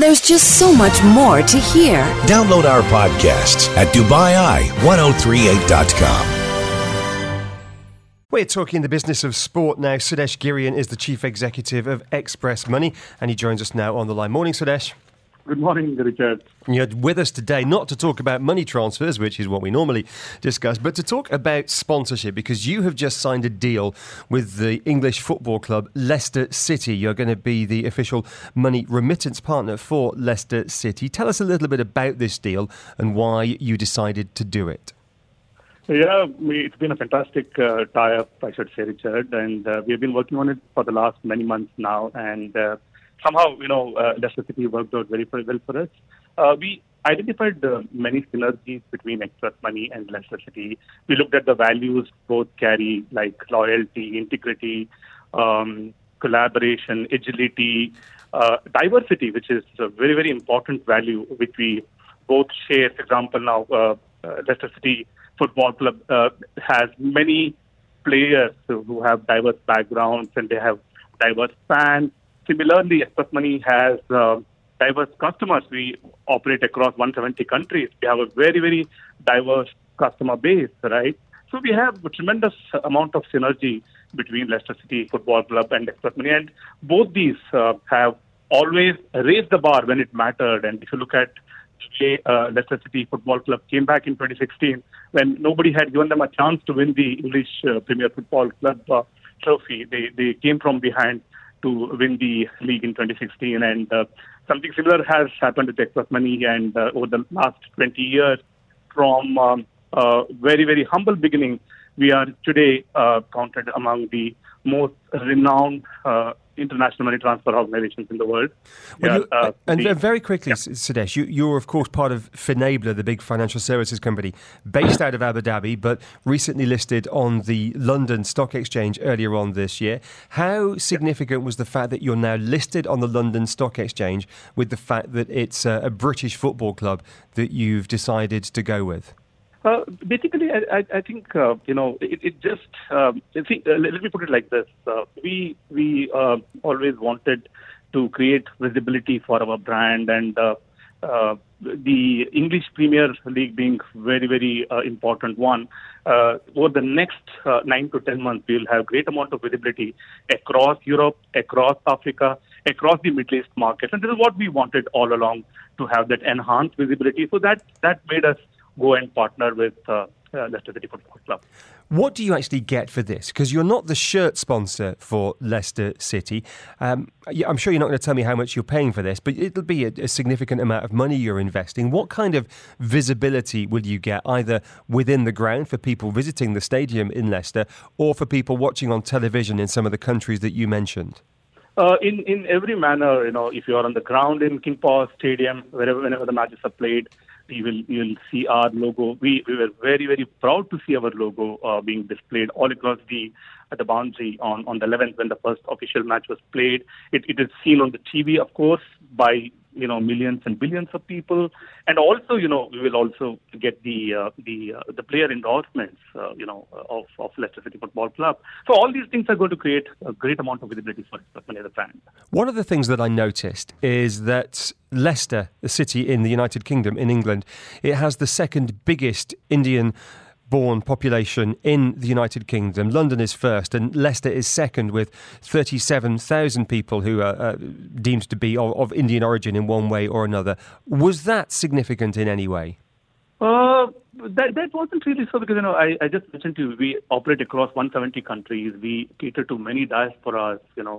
There's just so much more to hear. Download our podcasts at DubaiI1038.com. We're talking the business of sport now. Sudesh Girian is the Chief Executive of Express Money, and he joins us now on the line. Morning, Sudesh. Good morning, Richard. You're with us today not to talk about money transfers, which is what we normally discuss, but to talk about sponsorship, because you have just signed a deal with the English football club Leicester City. You're going to be the official money remittance partner for Leicester City. Tell us a little bit about this deal and why you decided to do it. Yeah, it's been a fantastic tie-up, I should say, Richard, and we have been working on it for the last many months now, and somehow, Leicester City worked out very well for us. We identified many synergies between Express Money and Leicester City. We looked at the values both carry, like loyalty, integrity, collaboration, agility, diversity, which is a very, very important value which we both share. For example, now Leicester City Football Club has many players who have diverse backgrounds and they have diverse fans. Similarly, Express Money has diverse customers. We operate across 170 countries. We have a very, very diverse customer base, right? So we have a tremendous amount of synergy between Leicester City Football Club and Express Money. And both these have always raised the bar when it mattered. And if you look at the way Leicester City Football Club came back in 2016, when nobody had given them a chance to win the English Premier Football Club trophy, they came from behind to win the league in 2016, and something similar has happened with Express Money. And over the last 20 years, from very, very humble beginning, we are today counted among the most renowned international money transfer organizations in the world. Very quickly, Sudesh, you're of course part of Finabler, the big financial services company based out of Abu Dhabi, but recently listed on the London Stock Exchange earlier on this year. How significant was the fact that you're now listed on the London Stock Exchange with the fact that it's a British football club that you've decided to go with? Basically, I think, it just, let me put it like this. We always wanted to create visibility for our brand, and the English Premier League being very, very important one. Over the next 9 to 10 months, we will have great amount of visibility across Europe, across Africa, across the Middle East markets. And this is what we wanted all along, to have that enhanced visibility. So that made us go and partner with Leicester City Football Club. What do you actually get for this? Because you're not the shirt sponsor for Leicester City. I'm sure you're not going to tell me how much you're paying for this, but it'll be a significant amount of money you're investing. What kind of visibility will you get, either within the ground for people visiting the stadium in Leicester, or for people watching on television in some of the countries that you mentioned? In every manner, if you are on the ground in King Power Stadium, whenever the matches are played, you'll see our logo. We were very, very proud to see our logo being displayed all across the boundary on the 11th when the first official match was played. It is seen on the TV, of course, by millions and billions of people, and also we will also get the player endorsements of Leicester City Football Club. So all these things are going to create a great amount of visibility for Express Money as a brand. One of the things that I noticed is that Leicester, the city in the United Kingdom, in England, it has the second biggest Indian-born population in the United Kingdom. London is first and Leicester is second, with 37,000 people who are deemed to be of Indian origin in one way or another. Was that significant in any way? That wasn't really so, because I just mentioned to you, we operate across 170 countries. We cater to many diasporas,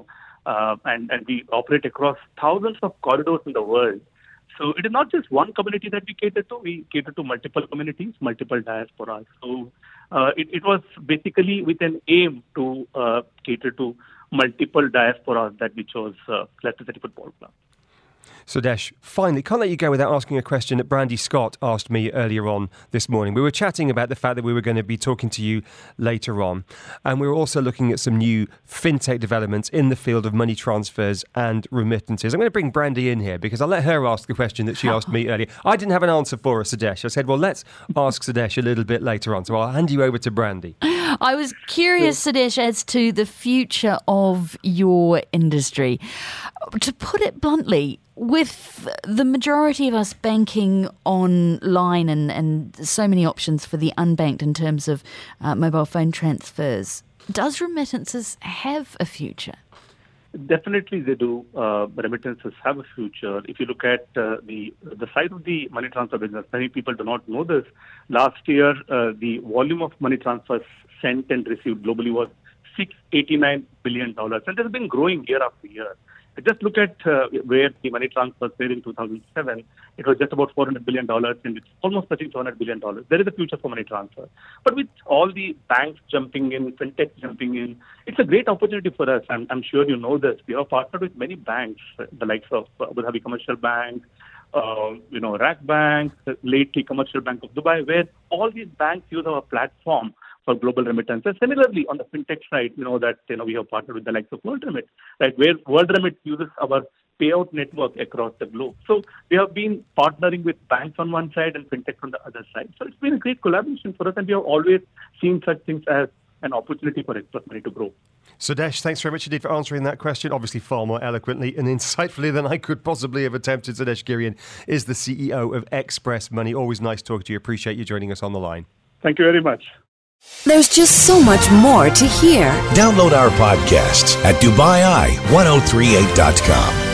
and we operate across thousands of corridors in the world. So it is not just one community that we cater to. We cater to multiple communities, multiple diasporas. So it was basically with an aim to cater to multiple diasporas that we chose Leicester City Football Club. Sudesh, finally, can't let you go without asking a question that Brandy Scott asked me earlier on this morning. We were chatting about the fact that we were going to be talking to you later on, and we were also looking at some new fintech developments in the field of money transfers and remittances. I'm going to bring Brandy in here because I'll let her ask the question that she asked me earlier. I didn't have an answer for her, Sudesh. I said, well, let's ask Sudesh a little bit later on, so I'll hand you over to Brandy. I was curious, Sudesh, as to the future of your industry. To put it bluntly, with the majority of us banking online and so many options for the unbanked in terms of mobile phone transfers, does remittances have a future? Definitely they do. Remittances have a future. If you look at the side of the money transfer business, many people do not know this. Last year, the volume of money transfers sent and received globally was $689 billion. And it has been growing year after year. Just look at where the money transfers were in 2007. It was just about $400 billion, and it's almost touching $200 billion. There is a future for money transfer. But with all the banks jumping in, fintech jumping in, it's a great opportunity for us. I'm sure you know this. We have partnered with many banks, the likes of Abu Dhabi Commercial Bank, RAK Bank, lately Commercial Bank of Dubai, where all these banks use our platform for global remittances. Similarly, on the fintech side, we have partnered with the likes of WorldRemit, right, where WorldRemit uses our payout network across the globe. So we have been partnering with banks on one side and fintech on the other side. So it's been a great collaboration for us, and we have always seen such things as an opportunity for Express Money to grow. Sudesh, thanks very much indeed for answering that question. Obviously far more eloquently and insightfully than I could possibly have attempted. Sudesh Girian is the CEO of Express Money. Always nice talking to you. Appreciate you joining us on the line. Thank you very much. There's just so much more to hear. Download our podcasts at DubaiEye1038.com.